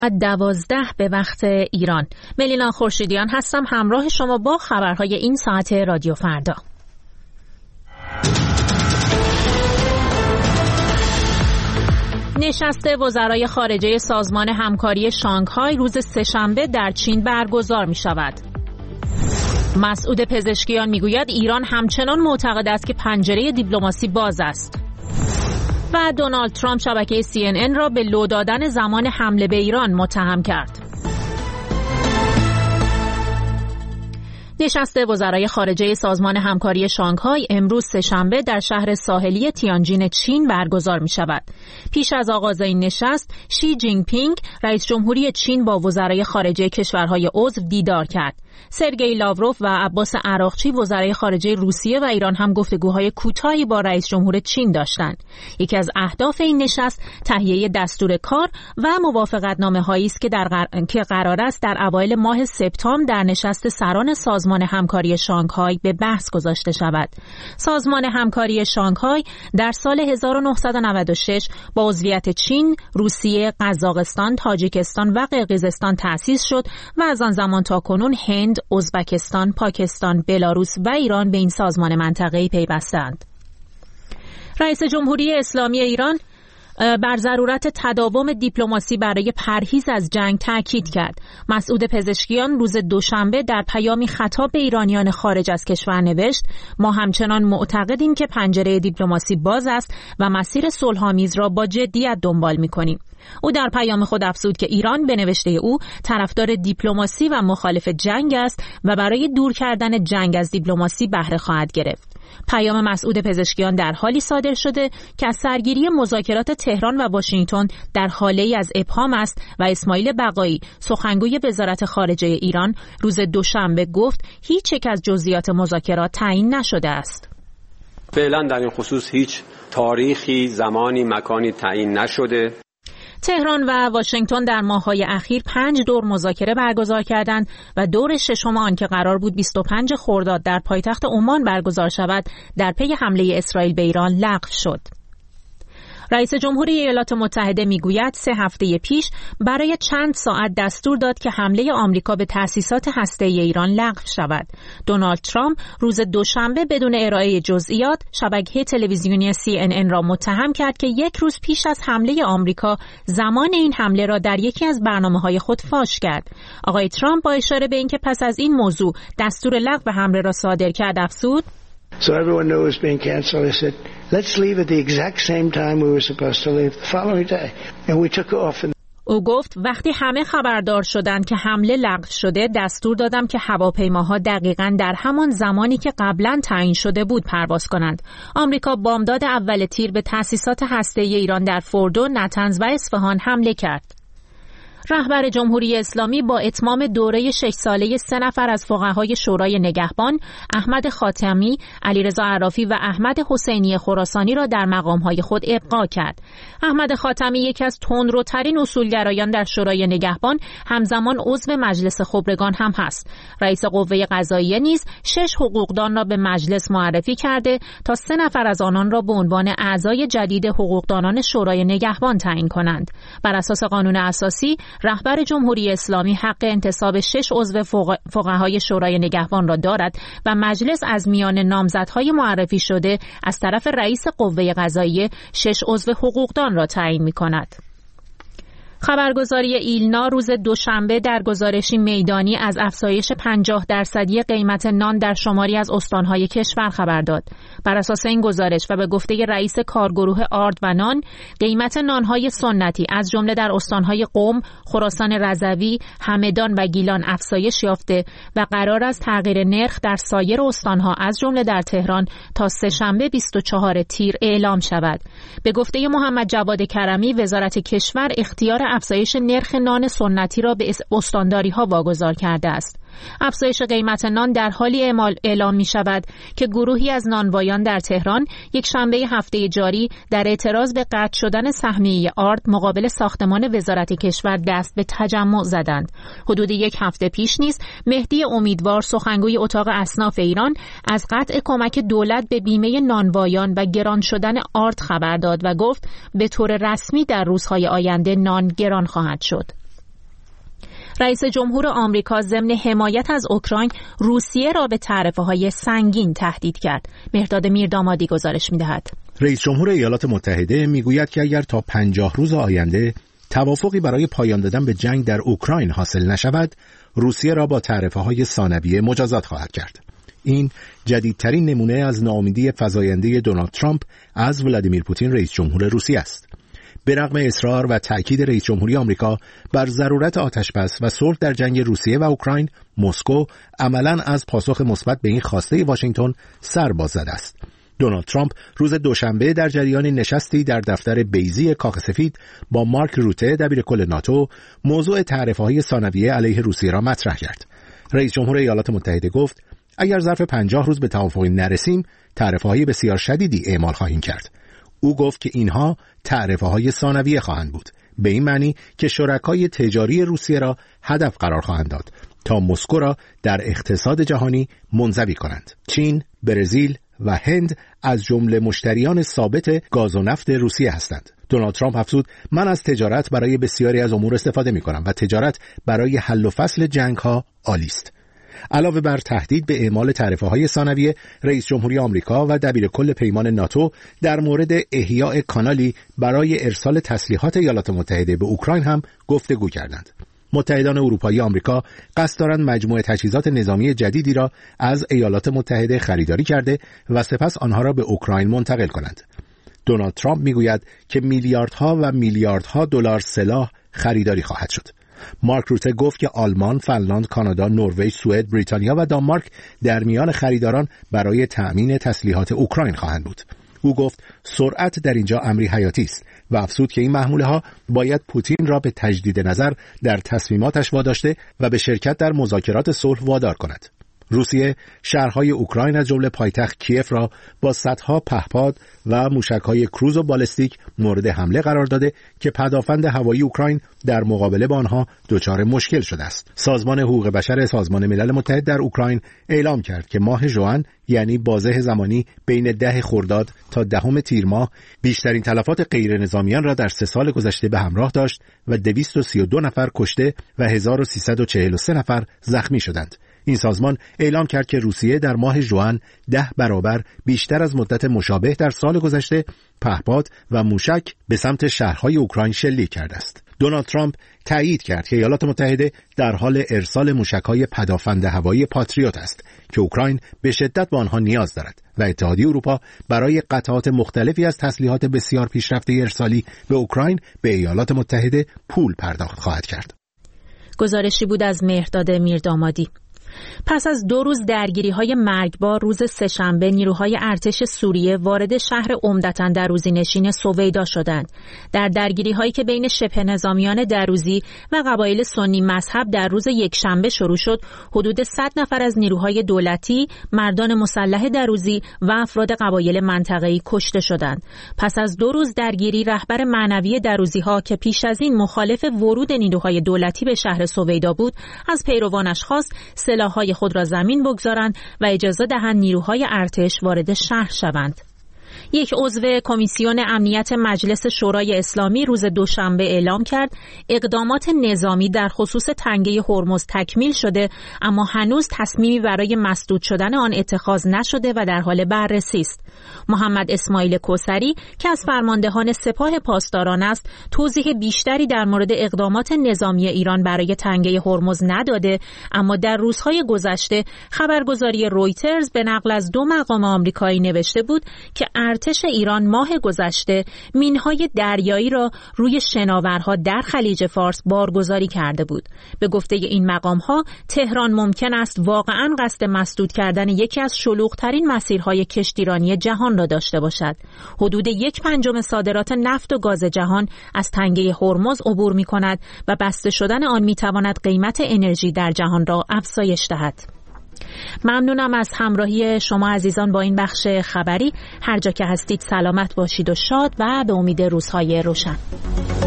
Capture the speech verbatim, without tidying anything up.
دوازده به وقت ایران. ملینا خورشیدیان هستم همراه شما با خبرهای این ساعت رادیو فردا. نشست وزرای خارجه سازمان همکاری شانگهای روز سه‌شنبه در چین برگزار می شود. مسعود پزشکیان می گوید ایران همچنان معتقد است که پنجره دیپلماسی باز است. و دونالد ترامپ شبکه سی ان ان را به لو دادن زمان حمله به ایران متهم کرد. نشست وزرای خارجه سازمان همکاری شانگهای امروز سه‌شنبه در شهر ساحلی تیانجین چین برگزار می شود. پیش از آغاز این نشست، شی جینگ پینگ رئیس جمهوری چین با وزرای خارجه کشورهای عضو دیدار کرد. سرگئی لاوروف و عباس عراقچی وزرای خارجه روسیه و ایران هم گفتگوهای کوتاهی با رئیس جمهور چین داشتند. یکی از اهداف این نشست تهیه دستور کار و موافقتنامه‌هایی است که در غر... که قرار است در اوایل ماه سپتامبر در نشست سران سازمان همکاری شانگهای به بحث گذاشته شود. سازمان همکاری شانگهای در سال هزار و نهصد و نود و شش با عضویت چین، روسیه، قزاقستان، تاجیکستان و قرقیزستان تأسیس شد و از آن زمان تا کنون هند، ازبکستان، پاکستان، بلاروس و ایران به این سازمان منطقه‌ای پیوستند. رئیس جمهوری اسلامی ایران بر ضرورت تداوم دیپلماسی برای پرهیز از جنگ تاکید کرد. مسعود پزشکیان روز دوشنبه در پیامی خطاب به ایرانیان خارج از کشور نوشت: ما همچنان معتقدیم که پنجره دیپلماسی باز است و مسیر صلح‌آمیز را با جدیت دنبال می‌کنیم. او در پیام خود افزود که ایران به نوشته او طرفدار دیپلماسی و مخالف جنگ است و برای دور کردن جنگ از دیپلماسی بهره خواهد گرفت. پیام مسعود پزشکیان در حالی صادر شده که از سرگیری مذاکرات تهران و واشنگتن در حاله‌ای از ابهام است و اسماعیل بقایی سخنگوی وزارت خارجه ایران روز دوشنبه گفت هیچ یک از جزئیات مذاکرات تعیین نشده است. فعلا در این خصوص هیچ تاریخی، زمانی، مکانی تعیین نشده. تهران و واشنگتن در ماه‌های اخیر پنج دور مذاکره برگزار کردند و دور ششم آن که قرار بود بیست و پنج خرداد در پایتخت عمان برگزار شود در پی حمله اسرائیل به ایران لغو شد. رئیس جمهوری ایالات متحده میگوید سه هفته پیش برای چند ساعت دستور داد که حمله آمریکا به تأسیسات هسته‌ای ایران لغو شود. دونالد ترامپ روز دوشنبه بدون ارائه جزئیات شبکه تلویزیونی سی ان ان را متهم کرد که یک روز پیش از حمله آمریکا زمان این حمله را در یکی از برنامه‌های خود فاش کرد. آقای ترامپ با اشاره به اینکه پس از این موضوع دستور لغو حمله را صادر کرد افزود: So everyone knew it was being canceled. I said, let's leave at the exact same time we were supposed to leave the following day. And we took off. And... او گفت وقتی همه خبردار شدند که حمله لغو شده دستور دادم که هواپیماها دقیقاً در همان زمانی که قبلاً تعیین شده بود پرواز کنند. آمریکا بامداد اول تیر به تأسیسات هسته‌ای ایران در فوردو، نتنز و اصفهان حمله کرد. رهبر جمهوری اسلامی با اتمام دوره شش ساله سه نفر از فقهای شورای نگهبان احمد خاتمی، علیرضا عرافی و احمد حسینی خراسانی را در مقامهای خود ابقا کرد. احمد خاتمی یکی از تندروترین اصولگرایان در شورای نگهبان همزمان عضو مجلس خبرگان هم هست. رئیس قوه قضاییه نیز شش حقوقدان را به مجلس معرفی کرده تا سه نفر از آنان را به عنوان اعضای جدید حقوقدانان شورای نگهبان تعیین کنند. بر اساس قانون اساسی رهبر جمهوری اسلامی حق انتصاب شش عضو فقهای شورای نگهبان را دارد و مجلس از میان نامزدهای معرفی شده از طرف رئیس قوه قضاییه شش عضو حقوقدان را تعیین می‌کند. خبرگزاری ایلنا روز دوشنبه در گزارشی میدانی از افزایش پنجاه درصدی قیمت نان در شماری از استانهای کشور خبر داد. بر اساس این گزارش و به گفته رئیس کارگروه آرد و نان، قیمت نانهای سنتی از جمله در استانهای قم، خراسان رضوی، همدان و گیلان افزایش یافته و قرار است تغییر نرخ در سایر استانها از جمله در تهران تا سه‌شنبه بیست و چهارم تیر اعلام شود. به گفته محمد جواد کرمی، وزارت کشور اختیار افزایش نرخ نان سنتی را به استانداری‌ها واگذار کرده است. افزایش قیمت نان در حالی اعمال اعلام می شود که گروهی از نانوایان در تهران یک شنبه هفته جاری در اعتراض به قطع شدن سهمیه آرد مقابل ساختمان وزارت کشور دست به تجمع زدند. حدود یک هفته پیش نیز مهدی امیدوار سخنگوی اتاق اصناف ایران از قطع کمک دولت به بیمه نانوایان و گران شدن آرد خبر داد و گفت به طور رسمی در روزهای آینده نان گران خواهد شد. رئیس جمهور آمریکا ضمن حمایت از اوکراین روسیه را به تعرفه‌های سنگین تهدید کرد. مهرداد میردامادی گزارش می‌دهد. رئیس جمهور ایالات متحده میگوید که اگر تا پنجاه روز آینده توافقی برای پایان دادن به جنگ در اوکراین حاصل نشود، روسیه را با تعرفه‌های ثانویه مجازات خواهد کرد. این جدیدترین نمونه از ناامیدی فزاینده دونالد ترامپ از ولادیمیر پوتین رئیس جمهور روسیه است. به رغم اصرار و تأکید رئیس جمهوری آمریکا بر ضرورت آتشبس و صلح در جنگ روسیه و اوکراین، مسکو عملاً از پاسخ مثبت به این خواسته واشنگتن سر باز زده است. دونالد ترامپ روز دوشنبه در جریان نشستی در دفتر بیضی کاخ سفید با مارک روته دبیرکل ناتو موضوع تعرفه‌های ثانویه علیه روسیه را مطرح کرد. رئیس جمهور ایالات متحده گفت اگر ظرف پنجاه روز به توافقی نرسیم، تعرفه‌های بسیار شدیدی اعمال خواهیم کرد. او گفت که اینها تعرفه‌های ثانویه خواهند بود، به این معنی که شرکای تجاری روسیه را هدف قرار خواهند داد تا مسکو را در اقتصاد جهانی منزوی کنند. چین، برزیل و هند از جمله مشتریان ثابت گاز و نفت روسیه هستند. دونالد ترامپ افزود من از تجارت برای بسیاری از امور استفاده می کنم و تجارت برای حل و فصل جنگ ها عالی است. علاوه بر تهدید به اعمال تعرفه‌های ثانویه، رئیس جمهوری آمریکا و دبیرکل پیمان ناتو در مورد احیاء کانالی برای ارسال تسلیحات ایالات متحده به اوکراین هم گفتگو کردند. متحدان اروپایی آمریکا قصد دارند مجموعه تجهیزات نظامی جدیدی را از ایالات متحده خریداری کرده و سپس آنها را به اوکراین منتقل کنند. دونالد ترامپ میگوید که میلیاردها و میلیاردها دلار سلاح خریداری خواهد شد. مارک روته گفت که آلمان، فنلاند، کانادا، نروژ، سوئد، بریتانیا و دانمارک در میان خریداران برای تأمین تسلیحات اوکراین خواهند بود. او گفت سرعت در اینجا امری حیاتی است و افزود که این محموله ها باید پوتین را به تجدید نظر در تصمیماتش واداشته و به شرکت در مذاکرات صلح وادار کند. روسیه شهرهای اوکراین از جمله پایتخت کیف را با صدها پهپاد و موشک‌های کروز و بالستیک مورد حمله قرار داده که پدافند هوایی اوکراین در مقابله با آنها دچار مشکل شده است. سازمان حقوق بشر سازمان ملل متحد در اوکراین اعلام کرد که ماه ژوئن، یعنی بازه زمانی بین ده خرداد تا دهم تیر ماه، بیشترین تلفات غیر نظامیان را در سه سال گذشته به همراه داشت و دویست و سی و دو نفر کشته و هزار و سیصد و چهل و سه نفر زخمی شدند. این سازمان اعلام کرد که روسیه در ماه ژوئن ده برابر بیشتر از مدت مشابه در سال گذشته پهپاد و موشک به سمت شهرهای اوکراین شلیک کرده است. دونالد ترامپ تایید کرد که ایالات متحده در حال ارسال موشک‌های پدافند هوایی پاتریوت است که اوکراین به شدت به آنها نیاز دارد و اتحادیه اروپا برای قطعات مختلفی از تسلیحات بسیار پیشرفته ارسالی به اوکراین به ایالات متحده پول پرداخت خواهد کرد. گزارشی بود از مهرداد میردامادی. پس از دو روز درگیری‌های مرگبار، روز سه‌شنبه نیروهای ارتش سوریه وارد شهر عمدتاً دروزی‌نشین سویدا شدند. در درگیری‌هایی که بین شبه نظامیان دروزی و قبایل سنی مذهب در روز یکشنبه شروع شد، حدود صد نفر از نیروهای دولتی، مردان مسلح دروزی و افراد قبایل منطقه‌ای کشته شدند. پس از دو روز درگیری، رهبر معنوی دروزی‌ها که پیش از این مخالف ورود نیروهای دولتی به شهر سویدا بود، از پیروانش خواست سلاح‌های خود را زمین بگذارند و اجازه دهند نیروهای ارتش وارد شهر شوند. یک عضو کمیسیون امنیت مجلس شورای اسلامی روز دوشنبه اعلام کرد اقدامات نظامی در خصوص تنگه هرمز تکمیل شده، اما هنوز تصمیمی برای مسدود شدن آن اتخاذ نشده و در حال بررسی است. محمد اسماعیل کوثری که از فرماندهان سپاه پاسداران است، توضیح بیشتری در مورد اقدامات نظامی ایران برای تنگه هرمز نداده، اما در روزهای گذشته خبرگزاری رویترز به نقل از دو مقام آمریکایی نوشته بود که ارتش ایران ماه گذشته مینهای دریایی را روی شناورها در خلیج فارس بارگذاری کرده بود. به گفته این مقام‌ها، تهران ممکن است واقعاً قصد مسدود کردن یکی از شلوغ‌ترین مسیرهای کشتیرانی جهان را داشته باشد. حدود یک پنجم صادرات نفت و گاز جهان از تنگه هرمز عبور می‌کند و بسته شدن آن می‌تواند قیمت انرژی در جهان را افزایش دهد. ممنونم از همراهی شما عزیزان با این بخش خبری. هر جا که هستید سلامت باشید و شاد و به امید روزهای روشن.